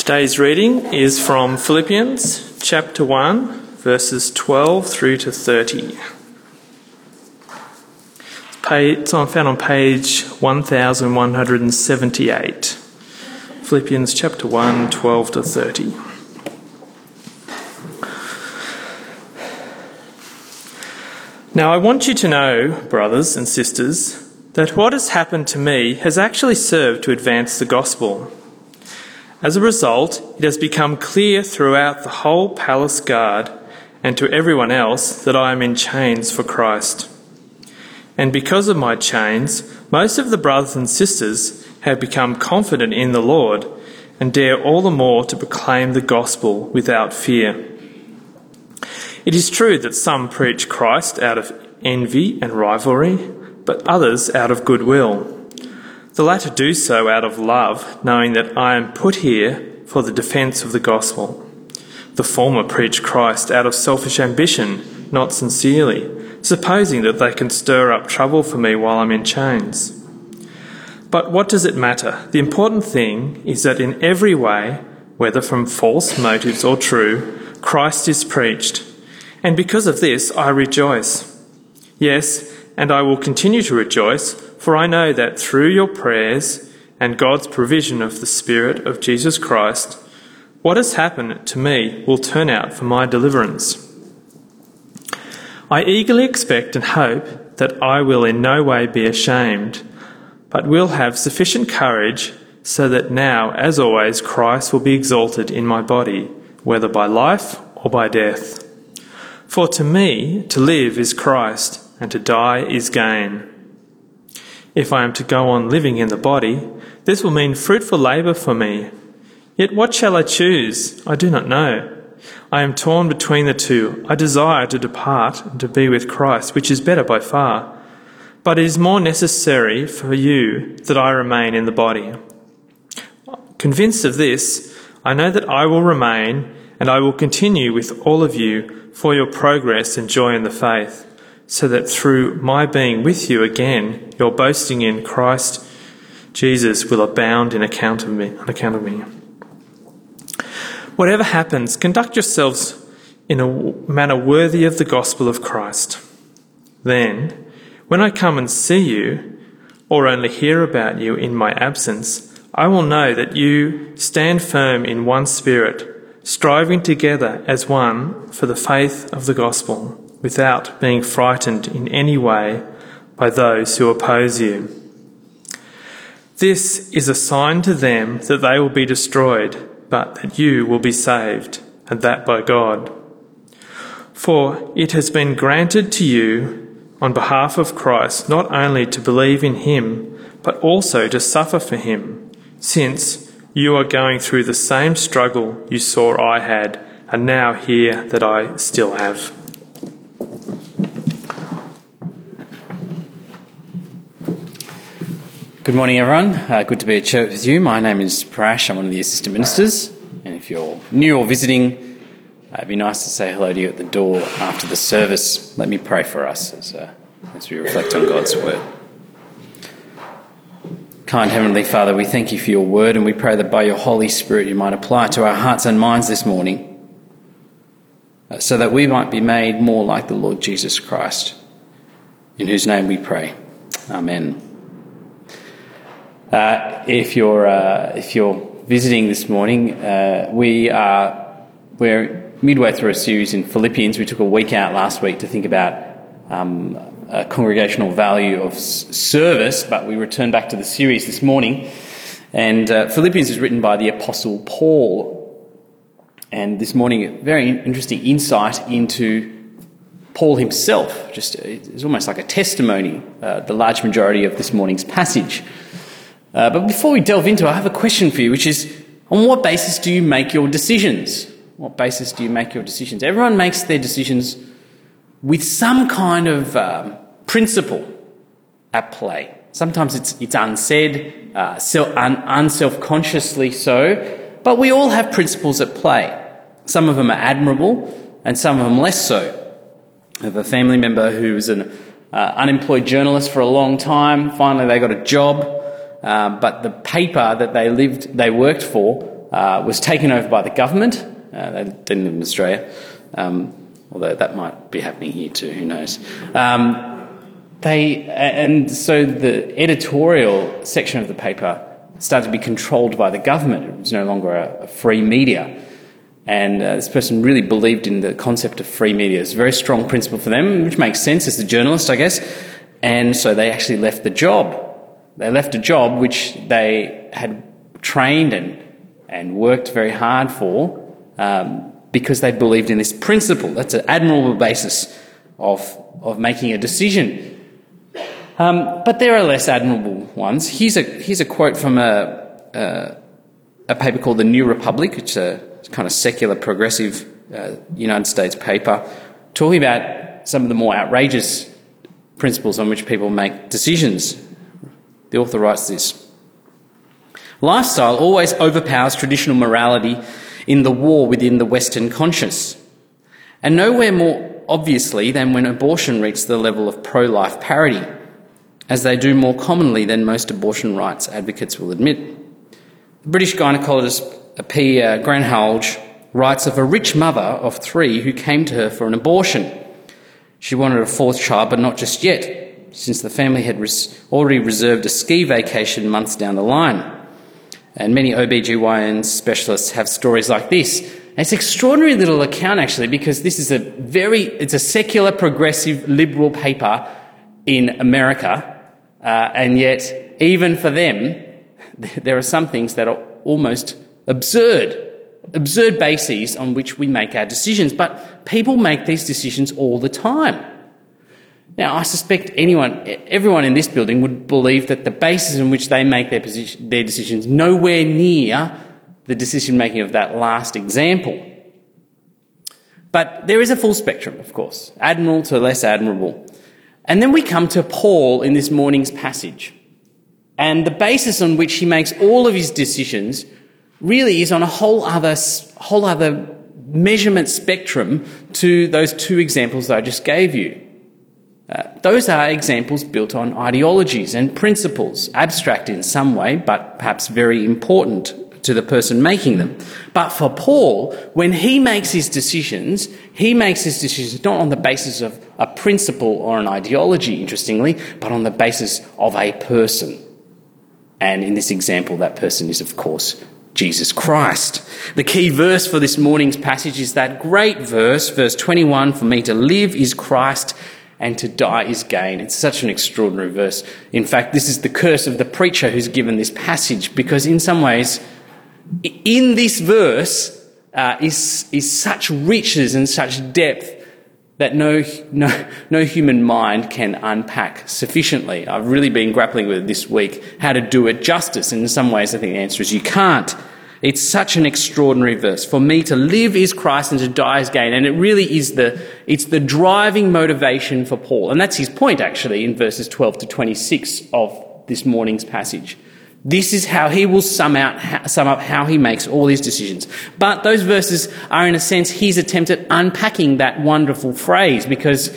Today's reading is from Philippians chapter 1, verses 12 through to 30. It's found on page 1178. Philippians chapter 1, 12 to 30. Now I want you to know, brothers and sisters, that what has happened to me has actually served to advance the gospel. As a result, it has become clear throughout the whole palace guard and to everyone else that I am in chains for Christ. And because of my chains, most of the brothers and sisters have become confident in the Lord and dare all the more to proclaim the gospel without fear. It is true that some preach Christ out of envy and rivalry, but others out of goodwill. The latter do so out of love, knowing that I am put here for the defence of the gospel. The former preach Christ out of selfish ambition, not sincerely, supposing that they can stir up trouble for me while I'm in chains. But what does it matter? The important thing is that in every way, whether from false motives or true, Christ is preached. And because of this, I rejoice. Yes, and I will continue to rejoice, for I know that through your prayers and God's provision of the Spirit of Jesus Christ, what has happened to me will turn out for my deliverance. I eagerly expect and hope that I will in no way be ashamed, but will have sufficient courage so that now, as always, Christ will be exalted in my body, whether by life or by death. For to me, to live is Christ, and to die is gain. If I am to go on living in the body, this will mean fruitful labour for me. Yet what shall I choose? I do not know. I am torn between the two. I desire to depart and to be with Christ, which is better by far. But it is more necessary for you that I remain in the body. Convinced of this, I know that I will remain and I will continue with all of you for your progress and joy in the faith, so that through my being with you again, your boasting in Christ Jesus will abound on account of me. Whatever happens, conduct yourselves in a manner worthy of the gospel of Christ. Then, when I come and see you, or only hear about you in my absence, I will know that you stand firm in one spirit, striving together as one for the faith of the gospel, without being frightened in any way by those who oppose you. This is a sign to them that they will be destroyed, but that you will be saved, and that by God. For it has been granted to you on behalf of Christ not only to believe in him, but also to suffer for him, since you are going through the same struggle you saw I had, and now hear that I still have. Good morning, everyone. Good to be at church with you. My name is Parash. I'm one of the assistant ministers. And if you're new or visiting, it'd be nice to say hello to you at the door after the service. Let me pray for us as we reflect on God's word. Kind Heavenly Father, we thank you for your word, and we pray that by your Holy Spirit you might apply it to our hearts and minds this morning, so that we might be made more like the Lord Jesus Christ, in whose name we pray. Amen. If you're visiting this morning, we're midway through a series in Philippians. We took a week out last week to think about a congregational value of service, but we returned back to the series this morning. And Philippians is written by the Apostle Paul. And this morning, a very interesting insight into Paul himself. It's almost like a testimony, the large majority of this morning's passage. But before we delve into it, I have a question for you, which is, on what basis do you make your decisions? What basis do you make your decisions? Everyone makes their decisions with some kind of principle at play. Sometimes it's unsaid, unself-consciously so, but we all have principles at play. Some of them are admirable and some of them less so. I have a family member who was an unemployed journalist for a long time. Finally, they got a job. But the paper that they worked for was taken over by the government. They didn't live in Australia, although that might be happening here too, who knows. And so the editorial section of the paper started to be controlled by the government. It was no longer a free media. And this person really believed in the concept of free media. It's a very strong principle for them, which makes sense as a journalist, I guess. And so they actually left the job. They left a job which they had trained and worked very hard for because they believed in this principle. That's an admirable basis of making a decision. But there are less admirable ones. Here's a quote from a paper called The New Republic, which is a kind of secular, progressive United States paper, talking about some of the more outrageous principles on which people make decisions. The author writes this: lifestyle always overpowers traditional morality in the war within the Western conscience, and nowhere more obviously than when abortion reaches the level of pro-life parity, as they do more commonly than most abortion rights advocates will admit. The British gynaecologist P. Granholge writes of a rich mother of 3 who came to her for an abortion. She wanted a 4th child, but not just yet, since the family had already reserved a ski vacation months down the line. And many OBGYN specialists have stories like this. And it's an extraordinary little account, actually, because this is it's a secular, progressive, liberal paper in America. And yet, even for them, there are some things that are almost absurd bases on which we make our decisions. But people make these decisions all the time. Now, I suspect everyone in this building would believe that the basis on which they make their decisions nowhere near the decision-making of that last example. But there is a full spectrum, of course, admirable to less admirable. And then we come to Paul in this morning's passage. And the basis on which he makes all of his decisions really is on a whole other measurement spectrum to those 2 examples that I just gave you. Those are examples built on ideologies and principles, abstract in some way, but perhaps very important to the person making them. But for Paul, when he makes his decisions not on the basis of a principle or an ideology, interestingly, but on the basis of a person. And in this example, that person is, of course, Jesus Christ. The key verse for this morning's passage is that great verse 21, "For me to live is Christ, and to die is gain." It's such an extraordinary verse. In fact, this is the curse of the preacher who's given this passage, because in some ways, in this verse is such riches and such depth that no human mind can unpack sufficiently. I've really been grappling with it this week, how to do it justice, and in some ways I think the answer is you can't. It's such an extraordinary verse. For me to live is Christ and to die is gain. And it really is it's the driving motivation for Paul. And that's his point, actually, in verses 12 to 26 of this morning's passage. This is how he will sum up how he makes all his decisions. But those verses are, in a sense, his attempt at unpacking that wonderful phrase, because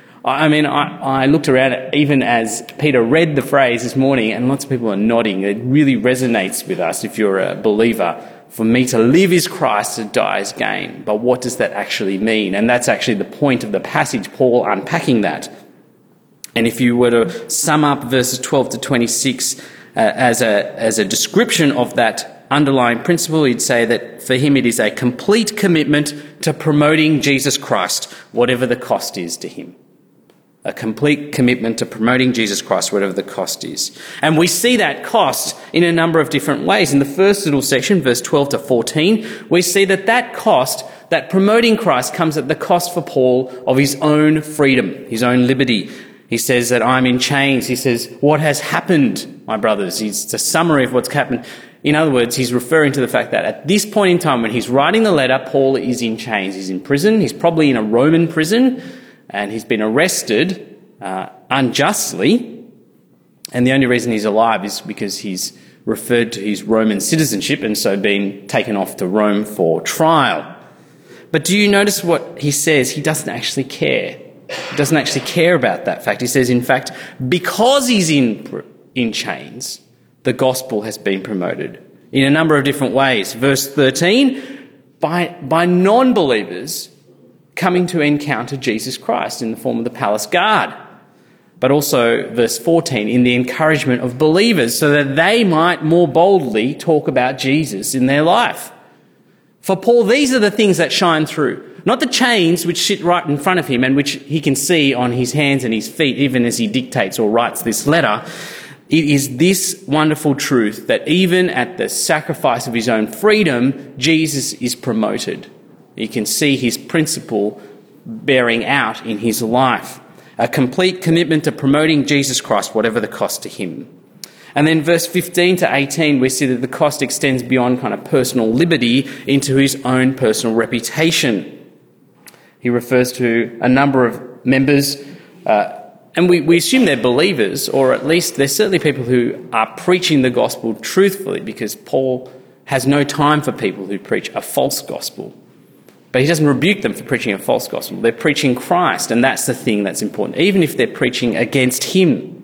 I looked around even as Peter read the phrase this morning, and lots of people are nodding. It really resonates with us if you're a believer. For me to live is Christ, to die is gain. But what does that actually mean? And that's actually the point of the passage, Paul unpacking that. And if you were to sum up verses 12 to 26 as a description of that underlying principle, you'd say that for him it is a complete commitment to promoting Jesus Christ, whatever the cost is to him. A complete commitment to promoting Jesus Christ, whatever the cost is. And we see that cost in a number of different ways. In the first little section, verse 12 to 14, we see that cost, that promoting Christ, comes at the cost for Paul of his own freedom, his own liberty. He says that I'm in chains. He says, what has happened, my brothers? It's a summary of what's happened. In other words, he's referring to the fact that at this point in time, when he's writing the letter, Paul is in chains. He's in prison. He's probably in a Roman prison. And he's been arrested unjustly, and the only reason he's alive is because he's referred to his Roman citizenship and so been taken off to Rome for trial. But do you notice what he says? He doesn't actually care. He doesn't actually care about that fact. He says, in fact, because he's in chains, the gospel has been promoted. in a number of different ways. Verse 13, by non-believers coming to encounter Jesus Christ in the form of the palace guard. But also, verse 14, in the encouragement of believers so that they might more boldly talk about Jesus in their life. For Paul, these are the things that shine through. Not the chains which sit right in front of him and which he can see on his hands and his feet even as he dictates or writes this letter. It is this wonderful truth that even at the sacrifice of his own freedom, Jesus is promoted. You can see his principle bearing out in his life. A complete commitment to promoting Jesus Christ, whatever the cost to him. And then verse 15 to 18, we see that the cost extends beyond kind of personal liberty into his own personal reputation. He refers to a number of members, and we assume they're believers, or at least they're certainly people who are preaching the gospel truthfully, because Paul has no time for people who preach a false gospel. But he doesn't rebuke them for preaching a false gospel. They're preaching Christ, and that's the thing that's important, even if they're preaching against him.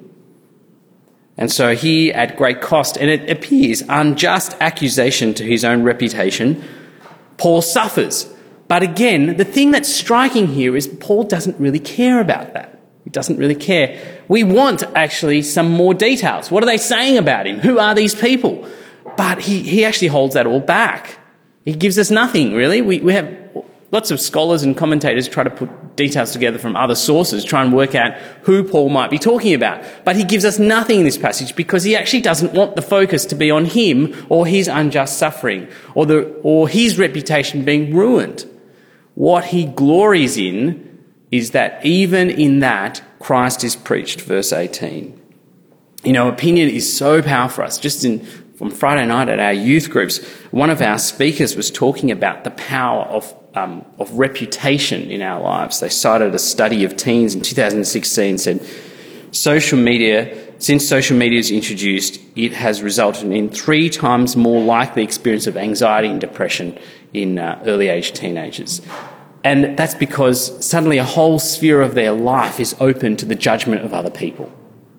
And so he, at great cost, and it appears unjust accusation to his own reputation, Paul suffers. But again, the thing that's striking here is Paul doesn't really care about that. He doesn't really care. We want actually some more details. What are they saying about him? Who are these people? But he actually holds that all back. He gives us nothing, really. We have lots of scholars and commentators try to put details together from other sources, try and work out who Paul might be talking about. But he gives us nothing in this passage because he actually doesn't want the focus to be on him or his unjust suffering or his reputation being ruined. What he glories in is that even in that, Christ is preached, verse 18. You know, opinion is so powerful for us. From Friday night at our youth groups, one of our speakers was talking about the power of reputation in our lives. They cited a study of teens in 2016, said, since social media is introduced, it has resulted in 3 times more likely experience of anxiety and depression in early age teenagers. And that's because suddenly a whole sphere of their life is open to the judgment of other people.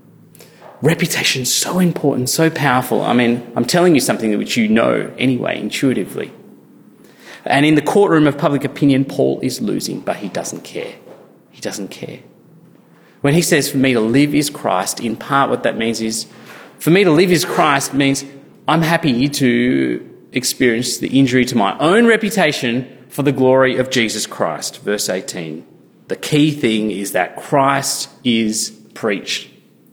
Reputation is so important, so powerful. I mean, I'm telling you something which you know anyway, intuitively. And in the courtroom of public opinion, Paul is losing, but he doesn't care. He doesn't care. When he says, for me to live is Christ, in part what that means is, for me to live is Christ means I'm happy to experience the injury to my own reputation for the glory of Jesus Christ. Verse 18. The key thing is that Christ is preached.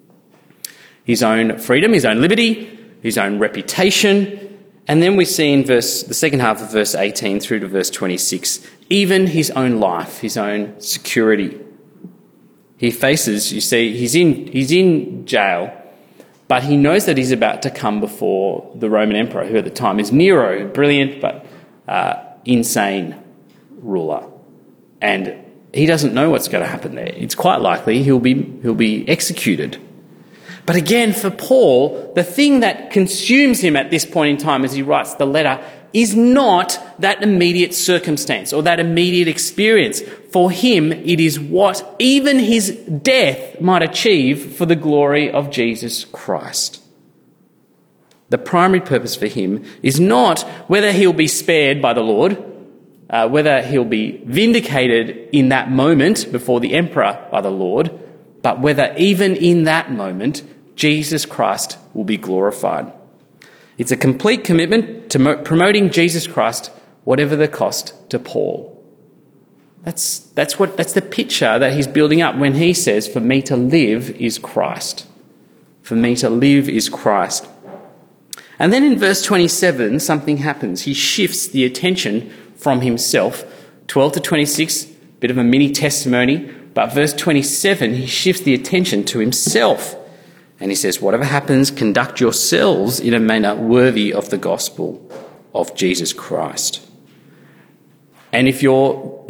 His own freedom, his own liberty, his own reputation. And then we see in the second half of verse 18 through to verse 26, even his own life, his own security. He faces, you see, he's in jail, but he knows that he's about to come before the Roman emperor, who at the time is Nero, brilliant but insane ruler. And he doesn't know what's going to happen there. It's quite likely he'll be executed. But again, for Paul, the thing that consumes him at this point in time as he writes the letter is not that immediate circumstance or that immediate experience. For him, it is what even his death might achieve for the glory of Jesus Christ. The primary purpose for him is not whether he'll be spared by the Lord, whether he'll be vindicated in that moment before the emperor by the Lord, but whether even in that moment, Jesus Christ will be glorified. It's a complete commitment to promoting Jesus Christ, whatever the cost to Paul. That's the picture that he's building up when he says, for me to live is Christ. For me to live is Christ. And then in verse 27, something happens. He shifts the attention from himself. 12 to 26, bit of a mini testimony. But verse 27, he shifts the attention to himself. And he says, whatever happens, conduct yourselves in a manner worthy of the gospel of Jesus Christ. And if you're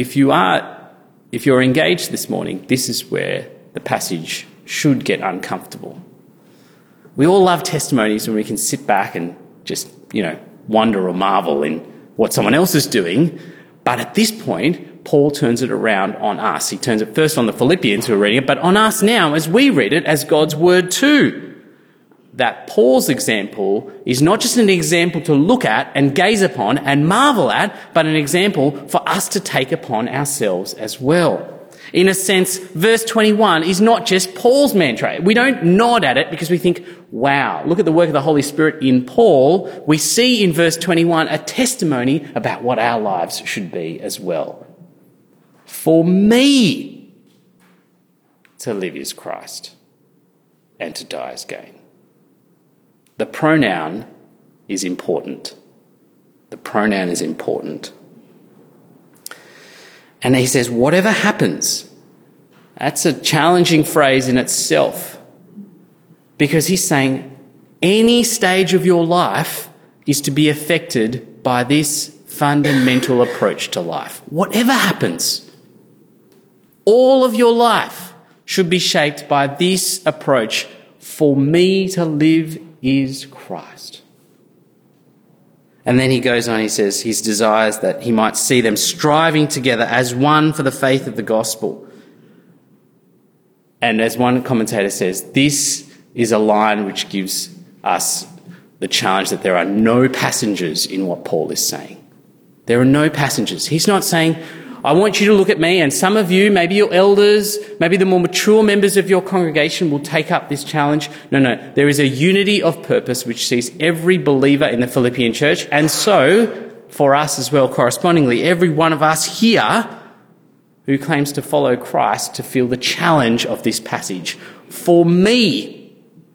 engaged this morning, this is where the passage should get uncomfortable. We all love testimonies when we can sit back and just, wonder or marvel in what someone else is doing. But at this point, Paul turns it around on us. He turns it first on the Philippians who are reading it, but on us now as we read it as God's word too. that Paul's example is not just an example to look at and gaze upon and marvel at, but an example for us to take upon ourselves as well. In a sense, verse 21 is not just Paul's mantra. We don't nod at it because we think, wow, look at the work of the Holy Spirit in Paul. We see in verse 21 a testimony about what our lives should be as well. For me, to live is Christ, and to die is gain. The pronoun is important. The pronoun is important. And he says, whatever happens, that's a challenging phrase in itself, because he's saying any stage of your life is to be affected by this fundamental approach to life. Whatever happens, all of your life should be shaped by this approach. For me to live is Christ. And then he goes on, he says, his desires that he might see them striving together as one for the faith of the gospel. And as one commentator says, this is a line which gives us the challenge that there are no passengers in what Paul is saying. There are no passengers. He's not saying, I want you to look at me, and some of you, maybe your elders, maybe the more mature members of your congregation will take up this challenge. No. There is a unity of purpose which sees every believer in the Philippian church, and so for us as well correspondingly, every one of us here who claims to follow Christ to feel the challenge of this passage. For me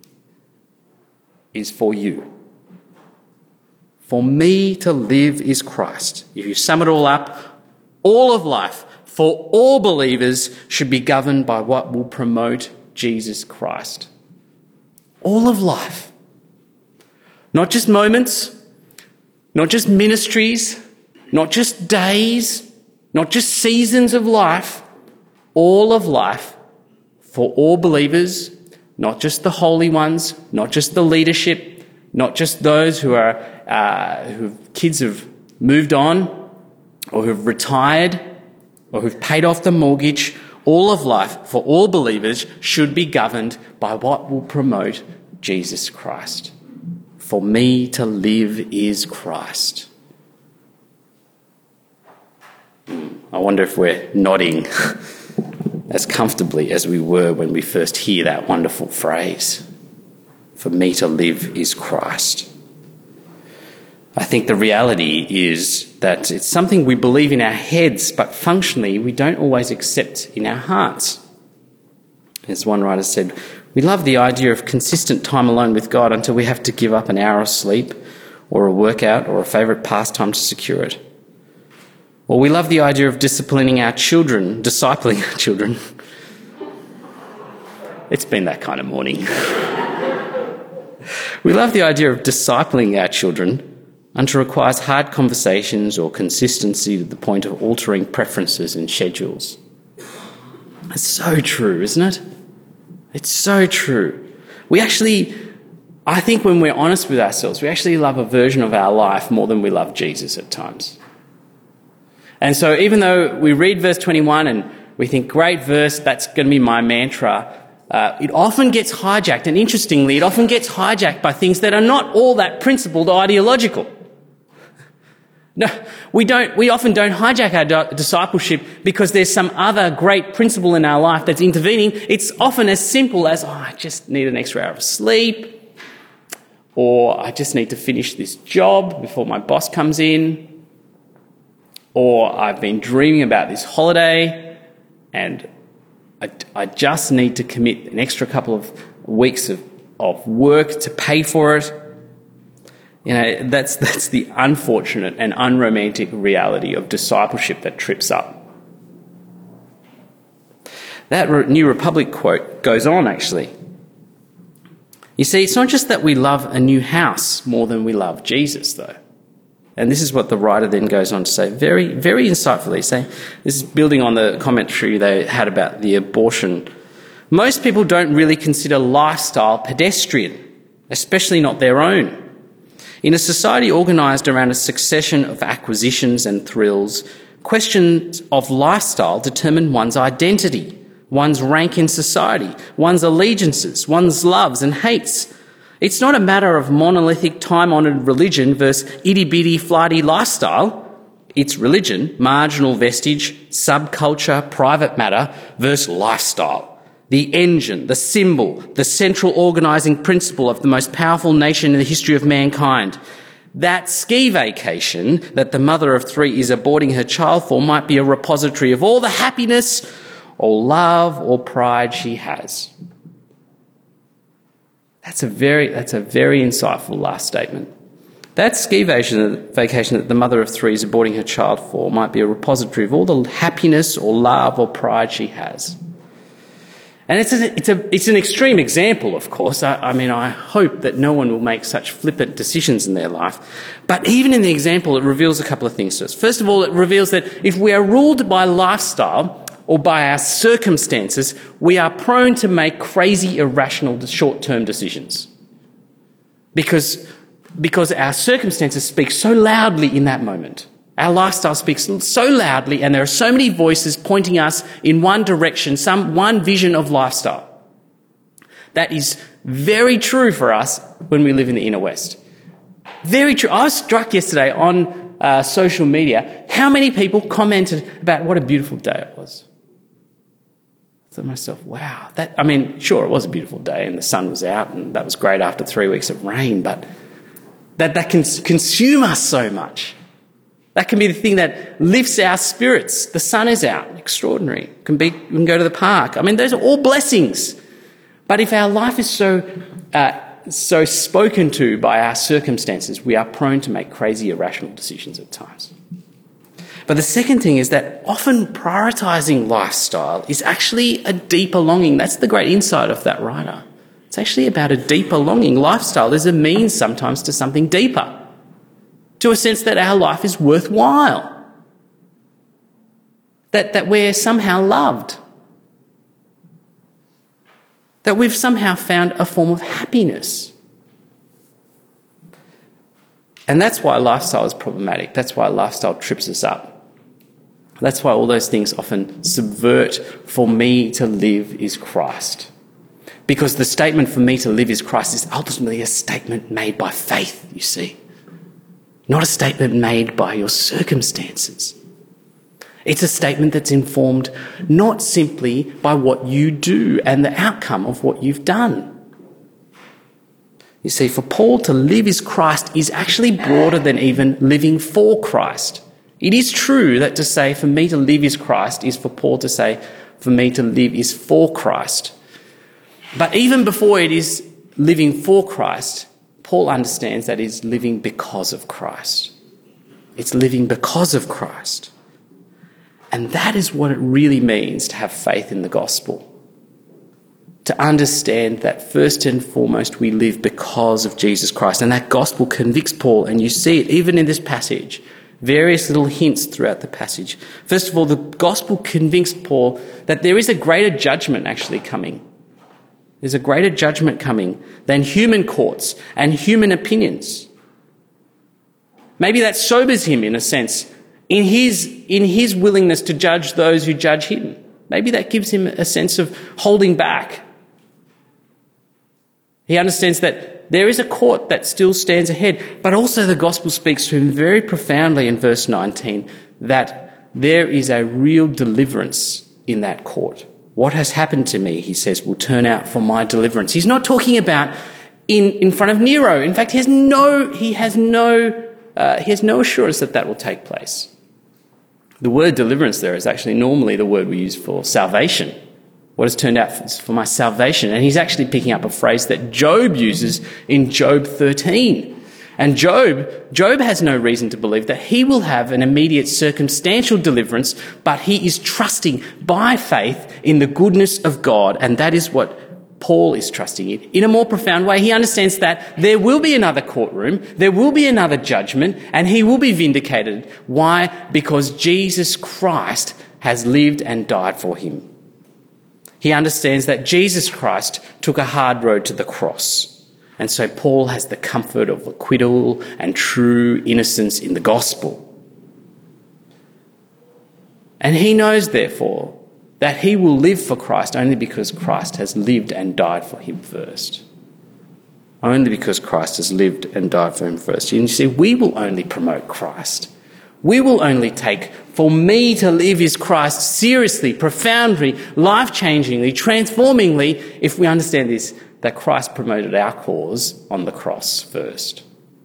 is for you. For me to live is Christ. If you sum it all up, all of life for all believers should be governed by what will promote Jesus Christ. All of life. Not just moments, not just ministries, not just days, not just seasons of life. All of life for all believers, not just the holy ones, not just the leadership, not just those who kids have moved on, or who've retired, or who've paid off the mortgage. All of life for all believers should be governed by what will promote Jesus Christ. For me to live is Christ. I wonder if we're nodding as comfortably as we were when we first hear that wonderful phrase. For me to live is Christ. I think the reality is that it's something we believe in our heads, but functionally we don't always accept in our hearts. As one writer said, we love the idea of consistent time alone with God until we have to give up an hour of sleep or a workout or a favourite pastime to secure it. Or we love the idea of disciplining our children. It's been that kind of morning. We love the idea of discipling our children until it requires hard conversations or consistency to the point of altering preferences and schedules. It's so true, isn't it? It's so true. I think when we're honest with ourselves, we actually love a version of our life more than we love Jesus at times. And so even though we read verse 21 and we think, great verse, that's going to be my mantra, it often gets hijacked. And interestingly, it often gets hijacked by things that are not all that principled or ideological. No, we often don't hijack our discipleship because there's some other great principle in our life that's intervening. It's often as simple as, I just need an extra hour of sleep, or I just need to finish this job before my boss comes in, or I've been dreaming about this holiday and I just need to commit an extra couple of weeks of work to pay for it. That's the unfortunate and unromantic reality of discipleship that trips up. That New Republic quote goes on, actually. You see, it's not just that we love a new house more than we love Jesus, though. And this is what the writer then goes on to say, very, very insightfully, saying, this is building on the commentary they had about the abortion. Most people don't really consider lifestyle pedestrian, especially not their own. In a society organised around a succession of acquisitions and thrills, questions of lifestyle determine one's identity, one's rank in society, one's allegiances, one's loves and hates. It's not a matter of monolithic, time-honoured religion versus itty-bitty, flighty lifestyle. It's religion, marginal vestige, subculture, private matter versus lifestyle. The engine, the symbol, the central organising principle of the most powerful nation in the history of mankind. That ski vacation that the mother of three is aborting her child for might be a repository of all the happiness or love or pride she has. That's a very insightful last statement. That ski vacation that the mother of three is aborting her child for might be a repository of all the happiness or love or pride she has. And it's an extreme example, of course. I hope that no one will make such flippant decisions in their life. But even in the example, it reveals a couple of things to us. First of all, it reveals that if we are ruled by lifestyle or by our circumstances, we are prone to make crazy, irrational, short-term decisions. Because our circumstances speak so loudly in that moment. Our lifestyle speaks so loudly, and there are so many voices pointing us in one direction, one vision of lifestyle. That is very true for us when we live in the inner west. Very true. I was struck yesterday on social media how many people commented about what a beautiful day it was. I thought to myself, wow, sure, it was a beautiful day and the sun was out and that was great after 3 weeks of rain, but that can consume us so much. That can be the thing that lifts our spirits. The sun is out. Extraordinary. We can go to the park. Those are all blessings. But if our life is so spoken to by our circumstances, we are prone to make crazy, irrational decisions at times. But the second thing is that often prioritising lifestyle is actually a deeper longing. That's the great insight of that writer. It's actually about a deeper longing. Lifestyle is a means sometimes to something deeper, to a sense that our life is worthwhile, that we're somehow loved, that we've somehow found a form of happiness. And that's why lifestyle is problematic. That's why lifestyle trips us up. That's why all those things often subvert "for me to live is Christ." Because the statement "for me to live is Christ" is ultimately a statement made by faith, you see. Not a statement made by your circumstances. It's a statement that's informed not simply by what you do and the outcome of what you've done. You see, for Paul, to live is Christ is actually broader than even living for Christ. It is true that to say "for me to live is Christ" is for Paul to say "for me to live is for Christ." But even before it is living for Christ, Paul understands that it's living because of Christ. It's living because of Christ. And that is what it really means to have faith in the gospel. To understand that first and foremost we live because of Jesus Christ. And that gospel convicts Paul, and you see it even in this passage. Various little hints throughout the passage. First of all, the gospel convinced Paul that there is a greater judgment actually coming. There's a greater judgment coming than human courts and human opinions. Maybe that sobers him in a sense, in his willingness to judge those who judge him. Maybe that gives him a sense of holding back. He understands that there is a court that still stands ahead, but also the gospel speaks to him very profoundly in verse 19 that there is a real deliverance in that court. What has happened to me, he says, will turn out for my deliverance. He's not talking about in front of Nero. In fact, he has no assurance that will take place. The word deliverance there is actually normally the word we use for salvation. What has turned out for my salvation. And he's actually picking up a phrase that Job uses in Job 13. And Job has no reason to believe that he will have an immediate circumstantial deliverance, but he is trusting by faith in the goodness of God, and that is what Paul is trusting in a more profound way. He understands that there will be another courtroom, there will be another judgment, and he will be vindicated. Why? Because Jesus Christ has lived and died for him. He understands that Jesus Christ took a hard road to the cross. And so Paul has the comfort of acquittal and true innocence in the gospel. And he knows, therefore, that he will live for Christ only because Christ has lived and died for him first. only because Christ has lived and died for him first. And you see, we will only promote Christ. We will only take, for me to live is Christ, seriously, profoundly, life-changingly, transformingly, if we understand this, that Christ promoted our cause on the cross first.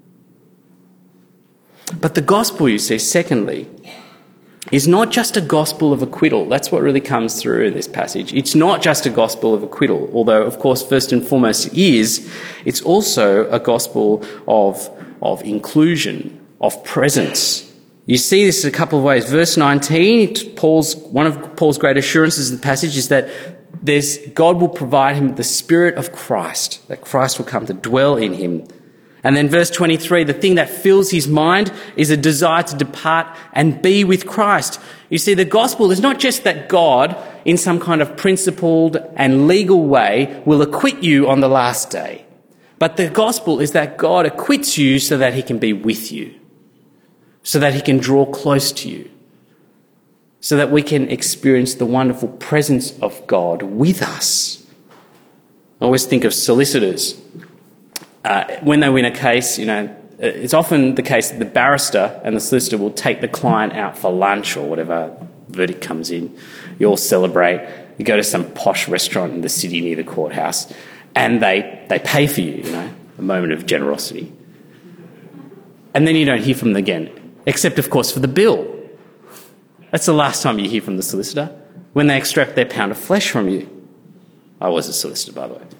But the gospel, you see, secondly, is not just a gospel of acquittal. That's what really comes through in this passage. It's not just a gospel of acquittal, although, of course, first and foremost it is. It's also a gospel of inclusion, of presence. You see this in a couple of ways. Verse 19, one of Paul's great assurances in the passage is that God will provide him with the Spirit of Christ, that Christ will come to dwell in him. And then verse 23, the thing that fills his mind is a desire to depart and be with Christ. You see, the gospel is not just that God, in some kind of principled and legal way, will acquit you on the last day. But the gospel is that God acquits you so that he can be with you, so that he can draw close to you, so that we can experience the wonderful presence of God with us. I always think of solicitors. When they win a case, it's often the case that the barrister and the solicitor will take the client out for lunch or whatever verdict comes in. You all celebrate. You go to some posh restaurant in the city near the courthouse and they pay for you, a moment of generosity. And then you don't hear from them again, except, of course, for the bill. That's the last time you hear from the solicitor, when they extract their pound of flesh from you. I was a solicitor, by the way.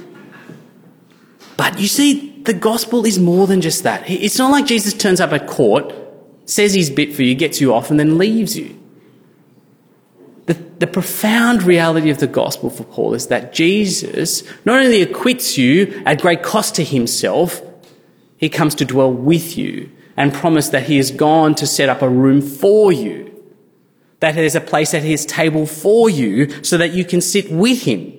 But you see, the gospel is more than just that. It's not like Jesus turns up at court, says his bit for you, gets you off, and then leaves you. The profound reality of the gospel for Paul is that Jesus not only acquits you at great cost to himself, he comes to dwell with you and promise that he has gone to set up a room for you, that there's a place at his table for you so that you can sit with him.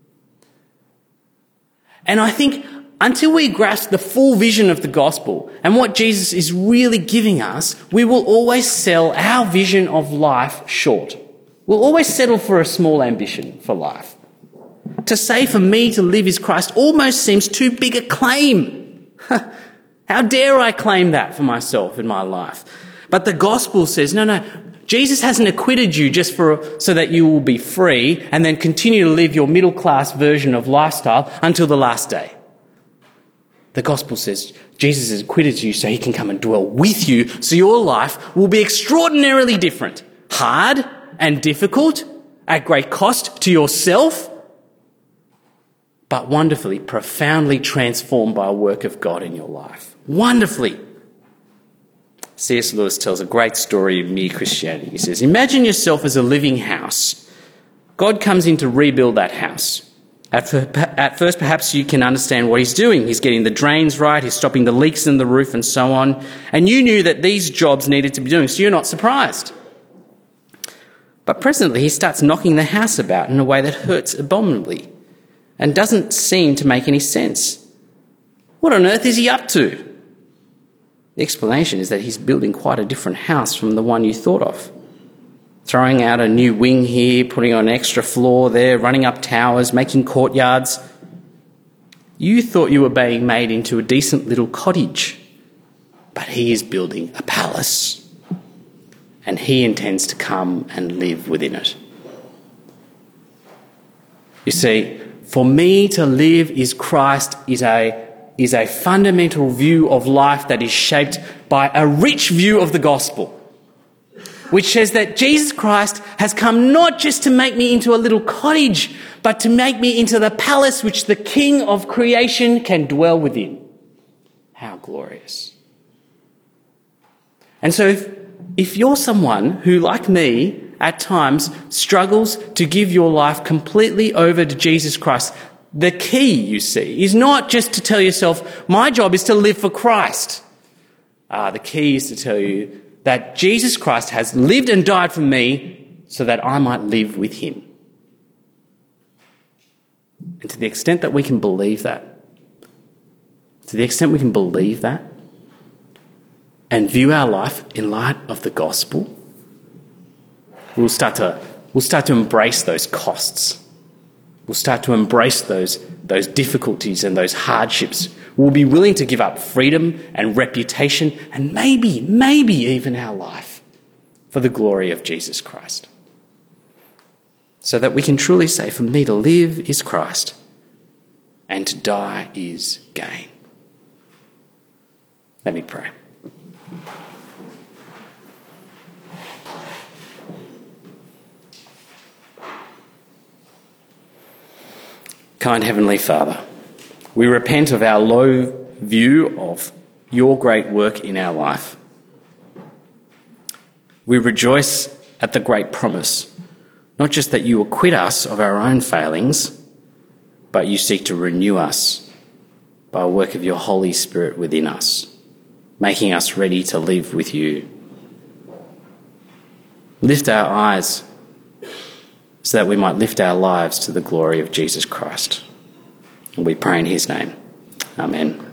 And I think until we grasp the full vision of the gospel and what Jesus is really giving us, we will always sell our vision of life short. We'll always settle for a small ambition for life. To say for me to live is Christ almost seems too big a claim. How dare I claim that for myself in my life? But the gospel says, no, Jesus hasn't acquitted you just so that you will be free and then continue to live your middle-class version of lifestyle until the last day. The gospel says Jesus has acquitted you so he can come and dwell with you, so your life will be extraordinarily different, hard and difficult, at great cost to yourself, but wonderfully, profoundly transformed by a work of God in your life. Wonderfully. C.S. Lewis tells a great story of mere Christianity. He says, imagine yourself as a living house. God comes in to rebuild that house. At first, perhaps you can understand what he's doing. He's getting the drains right, he's stopping the leaks in the roof and so on. And you knew that these jobs needed to be doing, so you're not surprised. But presently, he starts knocking the house about in a way that hurts abominably and doesn't seem to make any sense. What on earth is he up to? The explanation is that he's building quite a different house from the one you thought of. Throwing out a new wing here, putting on an extra floor there, running up towers, making courtyards. You thought you were being made into a decent little cottage, but he is building a palace, and he intends to come and live within it. You see, for me to live is Christ is a fundamental view of life that is shaped by a rich view of the gospel, which says that Jesus Christ has come not just to make me into a little cottage, but to make me into the palace which the King of creation can dwell within. How glorious. And so if you're someone who, like me, at times struggles to give your life completely over to Jesus Christ, the key, you see, is not just to tell yourself, my job is to live for Christ. The key is to tell you that Jesus Christ has lived and died for me so that I might live with him. And to the extent that we can believe that, and view our life in light of the gospel, we'll start to embrace those costs. We'll start to embrace those difficulties and those hardships. We'll be willing to give up freedom and reputation and maybe even our life for the glory of Jesus Christ. So that we can truly say, for me to live is Christ and to die is gain. Let me pray. Kind Heavenly Father, we repent of our low view of your great work in our life. We rejoice at the great promise, not just that you acquit us of our own failings, but you seek to renew us by a work of your Holy Spirit within us, making us ready to live with you. Lift our eyes so that we might lift our lives to the glory of Jesus Christ. And we pray in his name. Amen.